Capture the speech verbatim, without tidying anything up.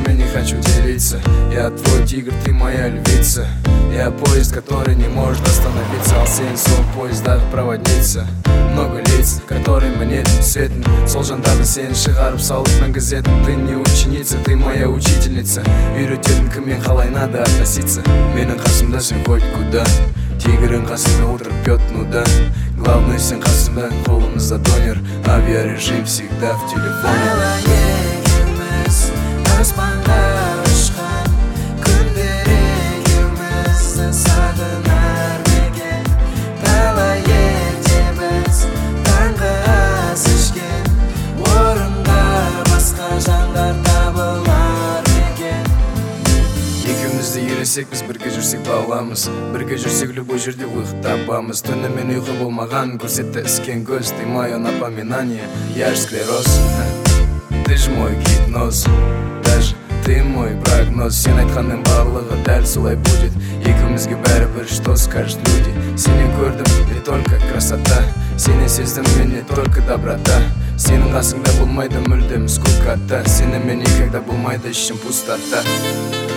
которыми не хочу делиться. Я твой тигр, ты моя львица. Я поезд, который не может остановиться. Ал сен сол поездағы проводница. Много лиц, которые мне түсетін. Сол жандарды сен шығарып салып мәңгізетін. Ты не ученица, ты моя учительница. Үйрететін кіммен қалай надо относиться. Менің қасымда сен хоть куда. Тигрің қасымда отырып пьет нуда. Главное сен қасымда, қолымызда донер. Авиарежим всегда в телефоне. Екеуміз аспанға ұшқан күндер екеумізді сағынар мекен. Талай етеміз таңғы ас ішкен орынға басқа жандар табылар мекен. Екеумізді елесек біз бірге жүрсек бағыламыз. Бірге жүрсек любой жерде выход табамыз. Түнімен ұйқы болмаған көрсетті іскен көз. Ты мое напоминание, я ж склероз. Ты ж мой гипноз, даже ты мой прогноз. Сен айтқанның барлығы дәл солай будет. Екеумізге бәрібір что скажут люди. Сені көрдім, не только красота. Сені сездім, мен не только доброта. Сенің қасыңда болмайды мүлдем скукота. Сенімен никогда болмайды ішім пустота.